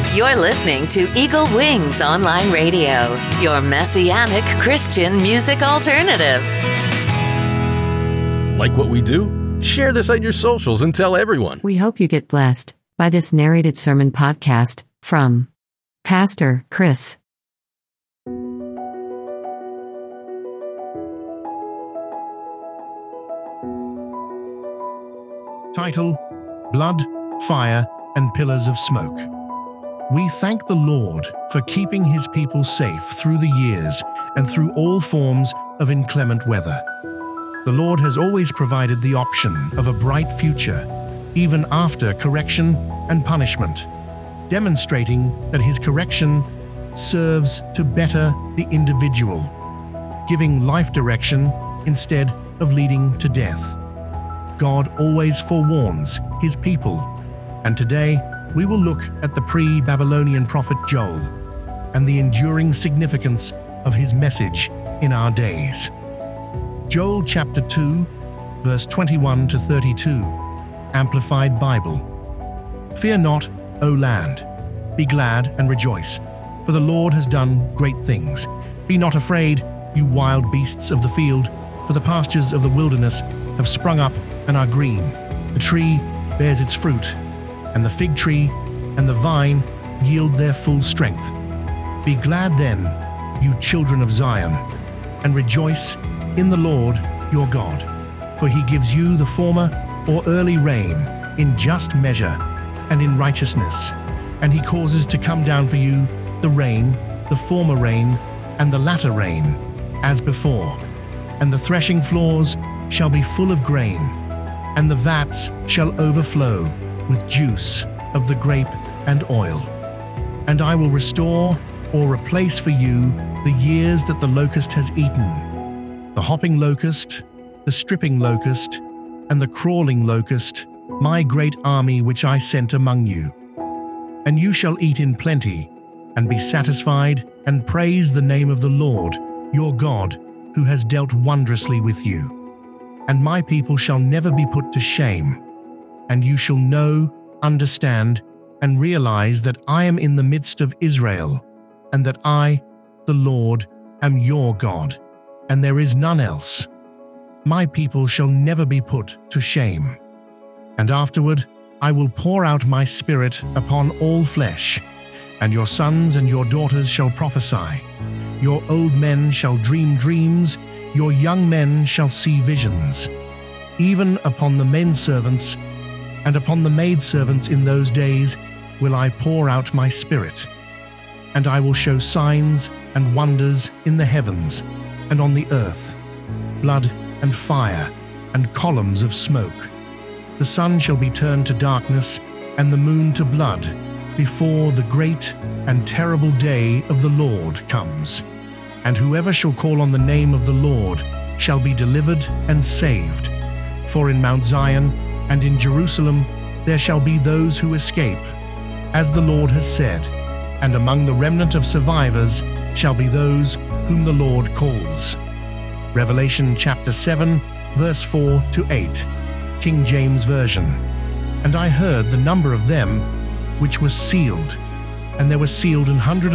You're listening to Eagle Wings Online Radio, your messianic Christian music alternative. Like what we do? Share this on your socials and tell everyone. We hope you get blessed by this narrated sermon podcast from Pastor Chris. Title: Blood, Fire, and Pillars of Smoke. We thank the Lord for keeping His people safe through the years and through all forms of inclement weather. The Lord has always provided the option of a bright future, even after correction and punishment, demonstrating that His correction serves to better the individual, giving life direction instead of leading to death. God always forewarns His people, and today we will look at the pre-Babylonian prophet Joel and the enduring significance of his message in our days. Joel chapter 2, verse 21 to 32, Amplified Bible. Fear not, O land, be glad and rejoice, for the Lord has done great things. Be not afraid, you wild beasts of the field, for the pastures of the wilderness have sprung up and are green. The tree bears its fruit, and the fig tree and the vine yield their full strength. Be glad then, you children of Zion, and rejoice in the Lord your God, for He gives you the former or early rain in just measure and in righteousness, and He causes to come down for you the rain, the former rain, and the latter rain, as before. And the threshing floors shall be full of grain, and the vats shall overflow with juice of the grape and oil. And I will restore or replace for you the years that the locust has eaten, the hopping locust, the stripping locust, and the crawling locust, my great army which I sent among you. And you shall eat in plenty, and be satisfied, and praise the name of the Lord, your God, who has dealt wondrously with you. And my people shall never be put to shame, and you shall know, understand, and realize that I am in the midst of Israel, and that I, the Lord, am your God, and there is none else. My people shall never be put to shame. And afterward I will pour out my Spirit upon all flesh, and your sons and your daughters shall prophesy. Your old men shall dream dreams, your young men shall see visions. Even upon the menservants and upon the maidservants in those days will I pour out my Spirit. And I will show signs and wonders in the heavens and on the earth, blood and fire and columns of smoke. The sun shall be turned to darkness and the moon to blood before the great and terrible day of the Lord comes. And whoever shall call on the name of the Lord shall be delivered and saved. For in Mount Zion and in Jerusalem there shall be those who escape, as the Lord has said, and among the remnant of survivors shall be those whom the Lord calls. Revelation chapter 7, verse 4 to 8, King James Version. And I heard the number of them which was sealed, and there were sealed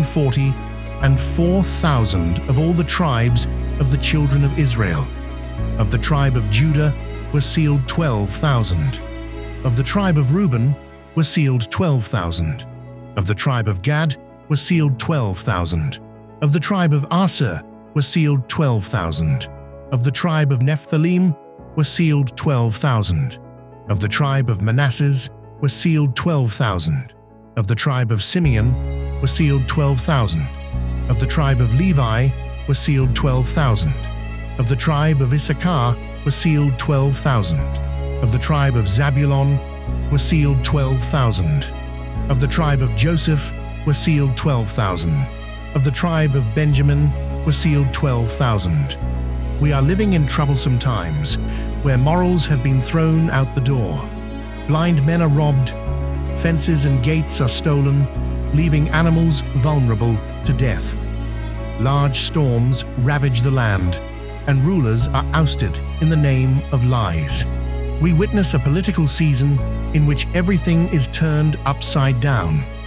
144,000 of all the tribes of the children of Israel. Of the tribe of Judah were sealed 12,000. Of the tribe of Reuben were sealed 12,000. Of the tribe of Gad were sealed 12,000. Of the tribe of Aser were sealed 12,000. Of the tribe of Nephthalim were sealed 12,000. Of the tribe of Manasseh were sealed 12,000. Of the tribe of Simeon were sealed 12,000. Of the tribe of Levi were sealed 12,000. Of the tribe of Issachar were sealed 12,000. Of the tribe of Zabulon were sealed 12,000. Of the tribe of Joseph were sealed 12,000. Of the tribe of Benjamin were sealed 12,000. We are living in troublesome times, where morals have been thrown out the door. Blind men are robbed, fences and gates are stolen, leaving animals vulnerable to death. Large storms ravage the land, and rulers are ousted in the name of lies. We witness a political season in which everything is turned upside down.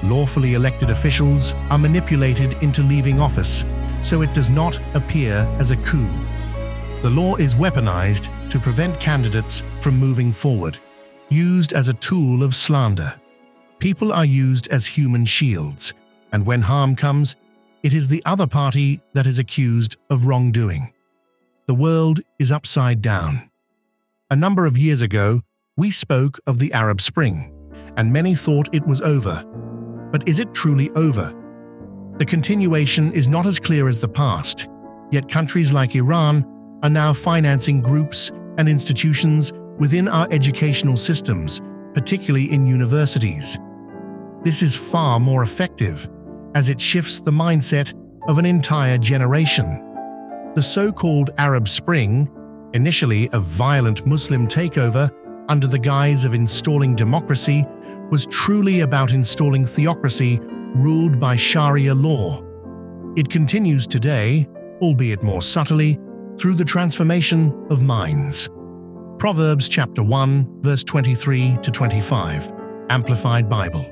Lawfully elected officials are manipulated into leaving office, so it does not appear as a coup. The law is weaponized to prevent candidates from moving forward, used as a tool of slander. People are used as human shields, and when harm comes, it is the other party that is accused of wrongdoing. The world is upside down. A number of years ago, we spoke of the Arab Spring, and many thought it was over. But is it truly over? The continuation is not as clear as the past, yet countries like Iran are now financing groups and institutions within our educational systems, particularly in universities. This is far more effective, as it shifts the mindset of an entire generation. The so-called Arab Spring, initially a violent Muslim takeover under the guise of installing democracy, was truly about installing theocracy ruled by Sharia law. It continues today, albeit more subtly, through the transformation of minds. Proverbs chapter 1, verse 23 to 25, Amplified Bible.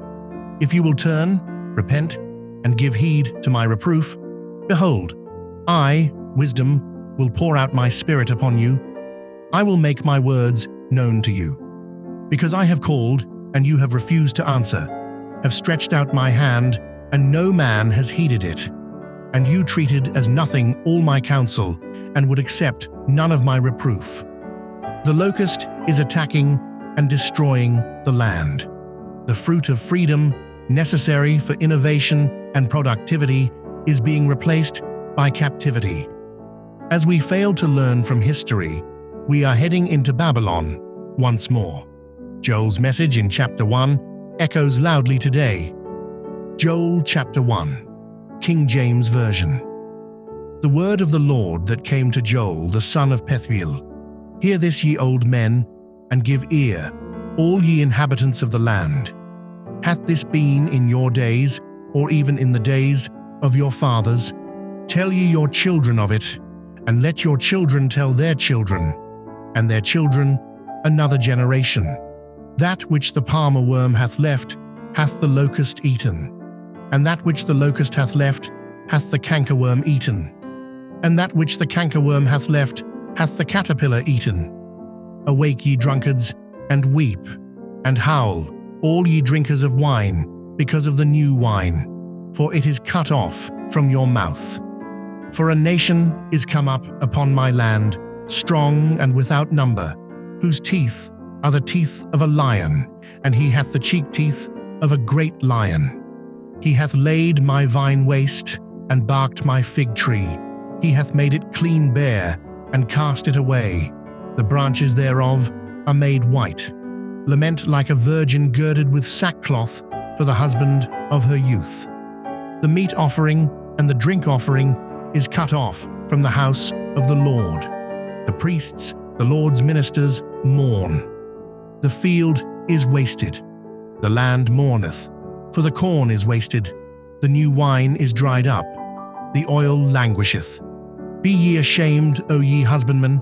If you will turn, repent, and give heed to my reproof, behold, I, wisdom, will pour out my spirit upon you. I will make my words known to you. Because I have called, and you have refused to answer, have stretched out my hand, and no man has heeded it. And you treated as nothing all my counsel, and would accept none of my reproof. The locust is attacking and destroying the land. The fruit of freedom, necessary for innovation and productivity, is being replaced by captivity. As we fail to learn from history, we are heading into Babylon once more. Joel's message in chapter 1 echoes loudly today. Joel chapter 1, King James Version. The word of the Lord that came to Joel the son of Pethuel. Hear this, ye old men, and give ear, all ye inhabitants of the land. Hath this been in your days, or even in the days of your fathers? Tell ye your children of it, and let your children tell their children, and their children another generation. That which the palmer worm hath left, hath the locust eaten, and that which the locust hath left, hath the cankerworm eaten, and that which the cankerworm hath left, hath the caterpillar eaten. Awake, ye drunkards, and weep, and howl, all ye drinkers of wine, because of the new wine, for it is cut off from your mouth. For a nation is come up upon my land, strong and without number, whose teeth are the teeth of a lion, and he hath the cheek teeth of a great lion. He hath laid my vine waste, and barked my fig tree. He hath made it clean bare, and cast it away. The branches thereof are made white. Lament like a virgin girded with sackcloth for the husband of her youth. The meat offering and the drink offering is cut off from the house of the Lord. The priests, the Lord's ministers, mourn. The field is wasted. The land mourneth. For the corn is wasted. The new wine is dried up. The oil languisheth. Be ye ashamed, O ye husbandmen.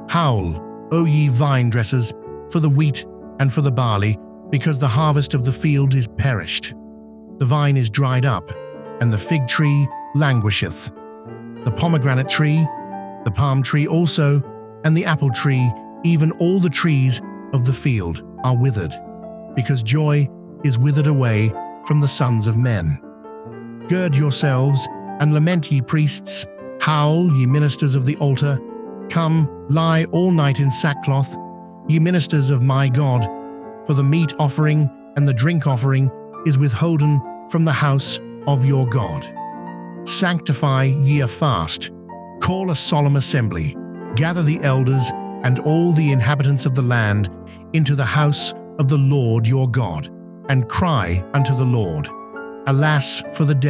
Howl, O ye vine dressers, for the wheat and for the barley, because the harvest of the field is perished. The vine is dried up, and the fig tree languisheth. The pomegranate tree, the palm tree also, and the apple tree, even all the trees of the field are withered, because joy is withered away from the sons of men. Gird yourselves, and lament, ye priests. Howl, ye ministers of the altar. Come, lie all night in sackcloth, ye ministers of my God, for the meat offering and the drink offering is withholden from the house of your God. Sanctify ye a fast, call a solemn assembly, gather the elders and all the inhabitants of the land into the house of the Lord your God, and cry unto the Lord. Alas for the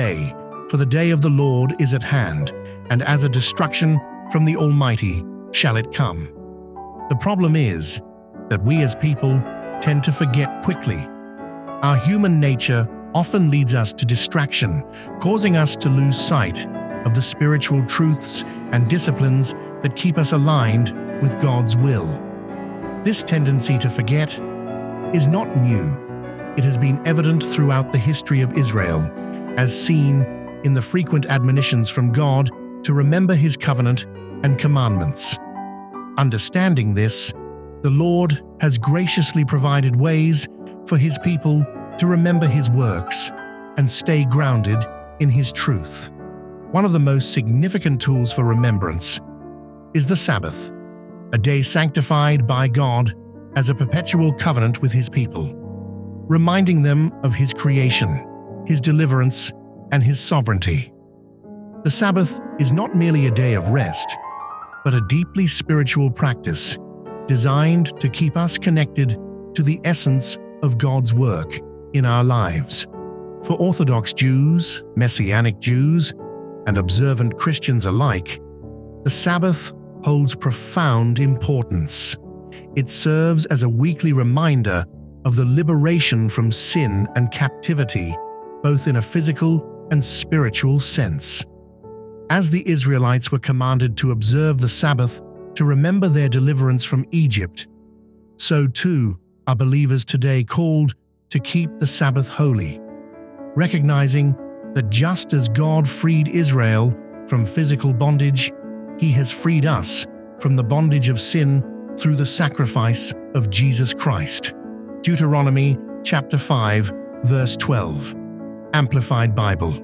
day of the Lord is at hand, and as a destruction from the Almighty shall it come. The problem is that we as people tend to forget quickly. Our human nature often leads us to distraction, causing us to lose sight of the spiritual truths and disciplines that keep us aligned with God's will. This tendency to forget is not new. it has been evident throughout the history of Israel, as seen in the frequent admonitions from God to remember His covenant and commandments. Understanding this, the Lord has graciously provided ways for His people to remember His works and stay grounded in His truth. One of the most significant tools for remembrance is the Sabbath, a day sanctified by God as a perpetual covenant with His people, reminding them of His creation, His deliverance, and His sovereignty. The Sabbath is not merely a day of rest, but a deeply spiritual practice designed to keep us connected to the essence of God's work in our lives. For Orthodox Jews, Messianic Jews, and observant Christians alike, the Sabbath holds profound importance. It serves as a weekly reminder of the liberation from sin and captivity, both in a physical and spiritual sense. As the Israelites were commanded to observe the Sabbath to remember their deliverance from Egypt, so too are believers today called to keep the Sabbath holy, recognizing that just as God freed Israel from physical bondage, He has freed us from the bondage of sin through the sacrifice of Jesus Christ. Deuteronomy chapter 5, verse 12, Amplified Bible.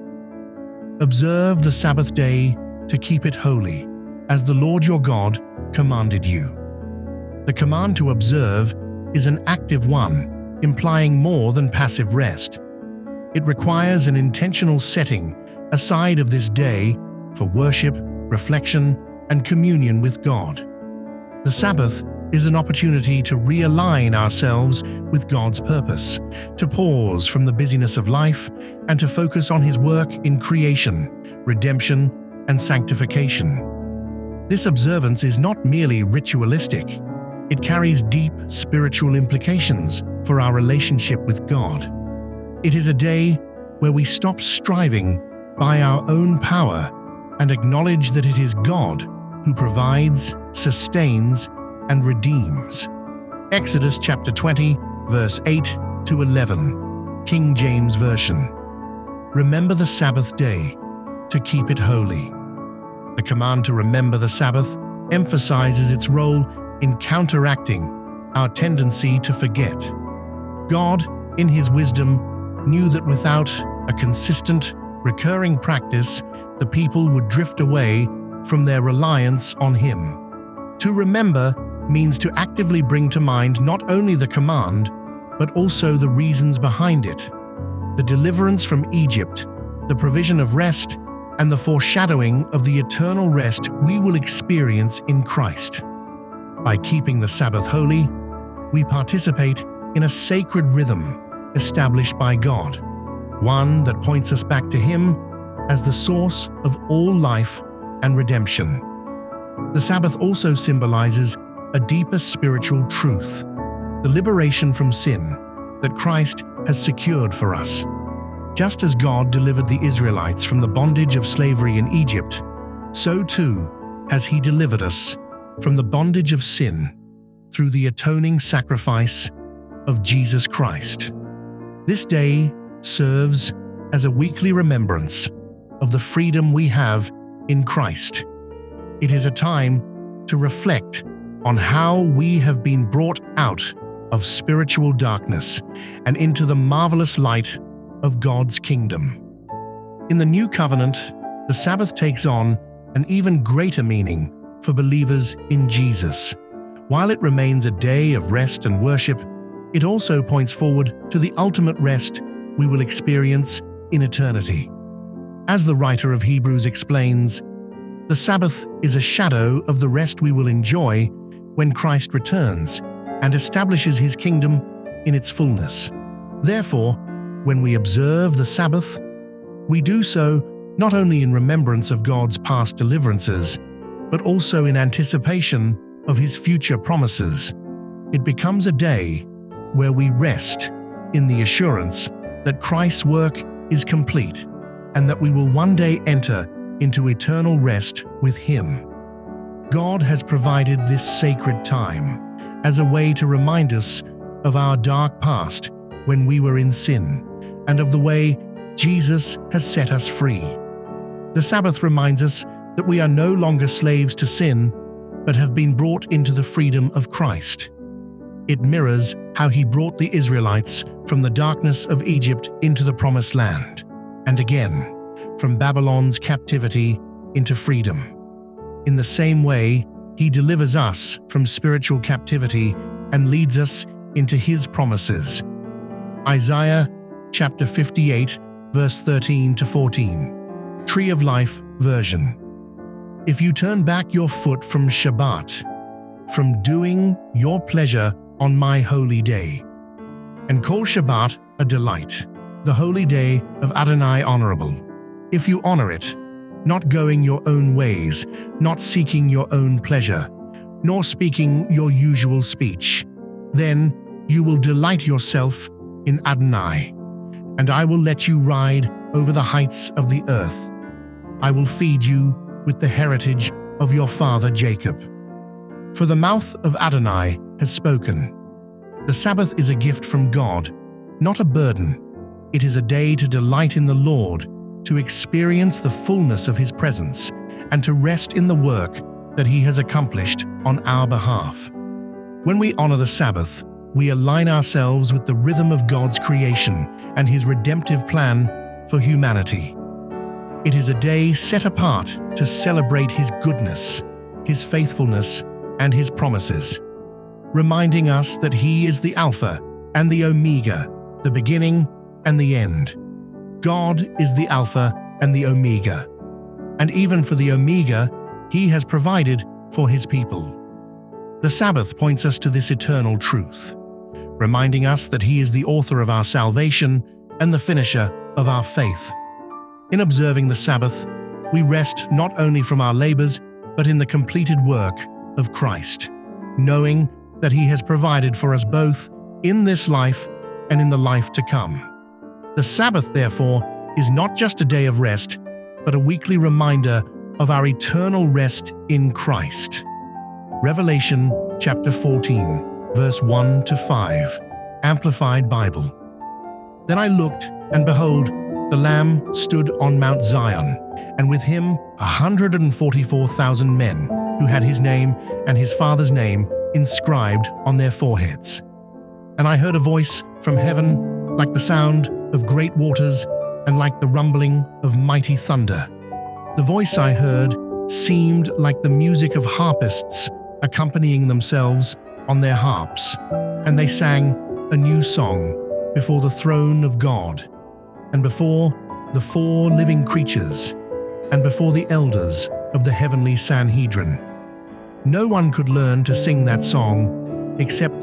Observe the Sabbath day to keep it holy, as the Lord your God commanded you. The command to observe is an active one, implying more than passive rest. It requires an intentional setting aside of this day for worship, reflection, and communion with God. The Sabbath is an opportunity to realign ourselves with God's purpose, to pause from the busyness of life, and to focus on His work in creation, redemption, and sanctification. This observance is not merely ritualistic. It carries deep spiritual implications for our relationship with God. It is a day where we stop striving by our own power and acknowledge that it is God who provides, sustains, and redeems. Exodus chapter 20, verse 8 to 11, King James Version. Remember the Sabbath day to keep it holy. The command to remember the Sabbath emphasizes its role in counteracting our tendency to forget. God, in His wisdom, knew that without a consistent, recurring practice, the people would drift away from their reliance on Him. To remember means to actively bring to mind not only the command, but also the reasons behind it: the deliverance from Egypt, the provision of rest, and the foreshadowing of the eternal rest we will experience in Christ. By keeping the Sabbath holy, we participate in a sacred rhythm established by God, one that points us back to Him as the source of all life and redemption. The Sabbath also symbolizes a deeper spiritual truth, the liberation from sin that Christ has secured for us. Just as God delivered the Israelites from the bondage of slavery in Egypt, so too has He delivered us from the bondage of sin through the atoning sacrifice of Jesus Christ. This day serves as a weekly remembrance of the freedom we have in Christ. It is a time to reflect on how we have been brought out of spiritual darkness and into the marvelous light of God's kingdom. In the New Covenant, the Sabbath takes on an even greater meaning for believers in Jesus. While it remains a day of rest and worship, it also points forward to the ultimate rest we will experience in eternity. As the writer of Hebrews explains, the Sabbath is a shadow of the rest we will enjoy when Christ returns and establishes His kingdom in its fullness. Therefore, when we observe the Sabbath, we do so not only in remembrance of God's past deliverances, but also in anticipation of His future promises. It becomes a day where we rest in the assurance that Christ's work is complete and that we will one day enter into eternal rest with Him. God has provided this sacred time as a way to remind us of our dark past when we were in sin, and of the way Jesus has set us free. The Sabbath reminds us that we are no longer slaves to sin, but have been brought into the freedom of Christ. It mirrors how he brought the Israelites from the darkness of Egypt into the Promised Land, and again, from Babylon's captivity into freedom. In the same way, he delivers us from spiritual captivity and leads us into his promises. Isaiah chapter 58, verse 13 to 14, Tree of Life version. If you turn back your foot from Shabbat, from doing your pleasure on my holy day, and call Shabbat a delight, the holy day of Adonai honorable, if you honor it, not going your own ways, not seeking your own pleasure, nor speaking your usual speech, then you will delight yourself in Adonai, and I will let you ride over the heights of the earth. I will feed you with the heritage of your father Jacob. For the mouth of Adonai has spoken. The Sabbath is a gift from God, not a burden. It is a day to delight in the Lord, to experience the fullness of his presence, and to rest in the work that he has accomplished on our behalf. When we honor the Sabbath, we align ourselves with the rhythm of God's creation and his redemptive plan for humanity. It is a day set apart to celebrate his goodness, his faithfulness, and his promises, reminding us that he is the Alpha and the Omega, the beginning and the end. God is the Alpha and the Omega, and even for the Omega, he has provided for his people. The Sabbath points us to this eternal truth, reminding us that he is the author of our salvation and the finisher of our faith. In observing the Sabbath, we rest not only from our labors, but in the completed work of Christ, knowing that he has provided for us both in this life and in the life to come. The Sabbath, therefore, is not just a day of rest, but a weekly reminder of our eternal rest in Christ. Revelation chapter 14, verse 1 to 5, Amplified Bible. Then I looked, and behold, the Lamb stood on Mount Zion, and with him 144,000 men, who had his name and his Father's name inscribed on their foreheads. And I heard a voice from heaven like the sound of great waters and like the rumbling of mighty thunder. The voice I heard seemed like the music of harpists accompanying themselves on their harps, and they sang a new song before the throne of God, and before the 4 living creatures, and before the elders of the heavenly Sanhedrin. No one could learn to sing that song except the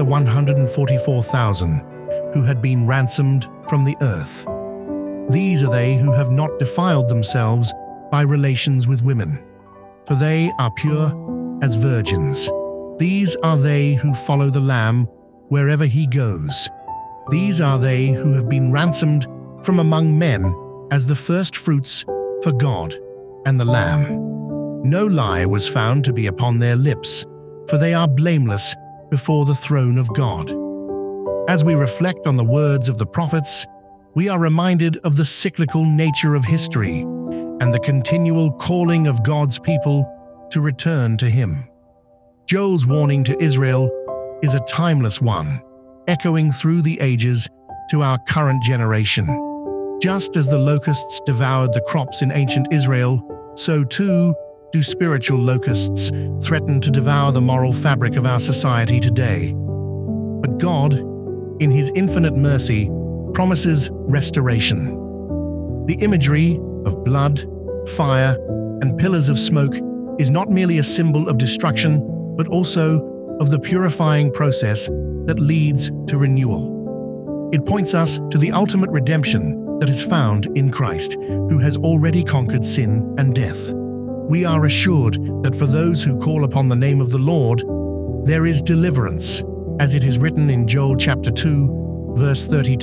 144,000 who had been ransomed from the earth. These are they who have not defiled themselves by relations with women, for they are pure as virgins. These are they who follow the Lamb wherever he goes. These are they who have been ransomed from among men as the first fruits for God and the Lamb. No lie was found to be upon their lips, for they are blameless before the throne of God. As we reflect on the words of the prophets, we are reminded of the cyclical nature of history and the continual calling of God's people to return to him. Joel's warning to Israel is a timeless one, echoing through the ages to our current generation. Just as the locusts devoured the crops in ancient Israel, so too do spiritual locusts threaten to devour the moral fabric of our society today. But God, in his infinite mercy, promises restoration. The imagery of blood, fire, and pillars of smoke is not merely a symbol of destruction, but also of the purifying process that leads to renewal. It points us to the ultimate redemption that is found in Christ, who has already conquered sin and death. We are assured that for those who call upon the name of the Lord, there is deliverance, as it is written in Joel chapter 2, verse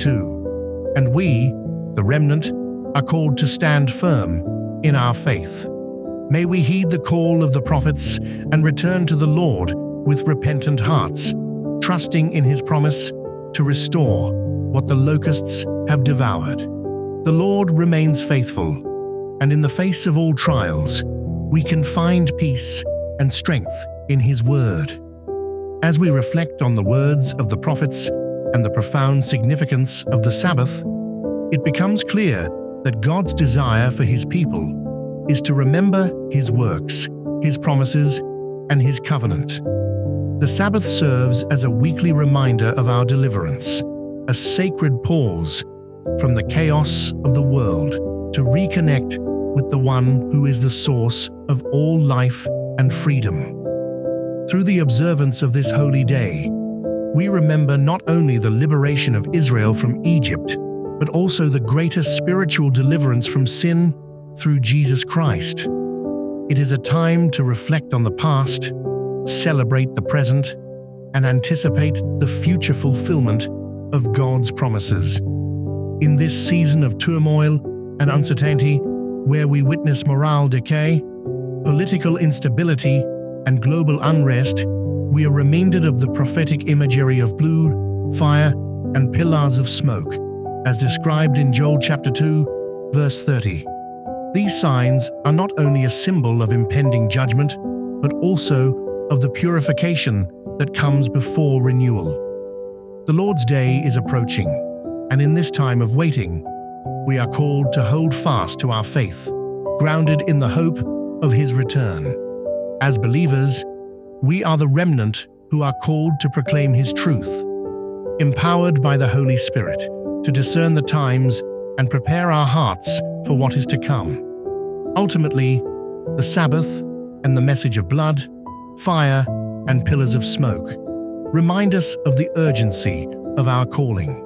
32. And we, the remnant, are called to stand firm in our faith. May we heed the call of the prophets and return to the Lord with repentant hearts, trusting in his promise to restore what the locusts have devoured. The Lord remains faithful, and in the face of all trials, we can find peace and strength in His word. As we reflect on the words of the prophets and the profound significance of the Sabbath, it becomes clear that God's desire for His people is to remember His works, His promises, and His covenant. The Sabbath serves as a weekly reminder of our deliverance, a sacred pause from the chaos of the world to reconnect with the one who is the source of all life and freedom. Through the observance of this holy day, we remember not only the liberation of Israel from Egypt, but also the greatest spiritual deliverance from sin through Jesus Christ. It is a time to reflect on the past, celebrate the present, and anticipate the future fulfillment of God's promises. In this season of turmoil and uncertainty, where we witness moral decay, political instability, and global unrest, we are reminded of the prophetic imagery of blue, fire, and pillars of smoke, as described in Joel chapter 2, verse 30. These signs are not only a symbol of impending judgment, but also of the purification that comes before renewal. The Lord's Day is approaching, and in this time of waiting, we are called to hold fast to our faith, grounded in the hope of His return. As believers, we are the remnant who are called to proclaim His truth, empowered by the Holy Spirit to discern the times and prepare our hearts for what is to come. Ultimately, the Sabbath and the message of blood, fire, and pillars of smoke remind us of the urgency of our calling.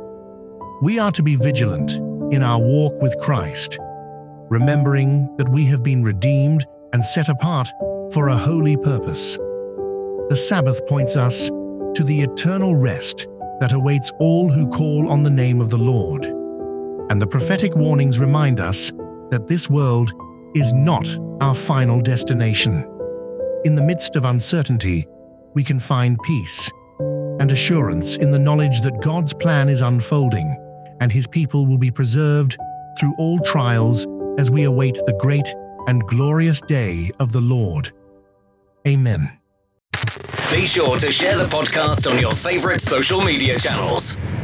We are to be vigilant in our walk with Christ, remembering that we have been redeemed and set apart for a holy purpose. The Sabbath points us to the eternal rest that awaits all who call on the name of the Lord. And the prophetic warnings remind us that this world is not our final destination. In the midst of uncertainty, we can find peace and assurance in the knowledge that God's plan is unfolding and His people will be preserved through all trials as we await the great and glorious day of the Lord. Amen. Be sure to share the podcast on your favorite social media channels.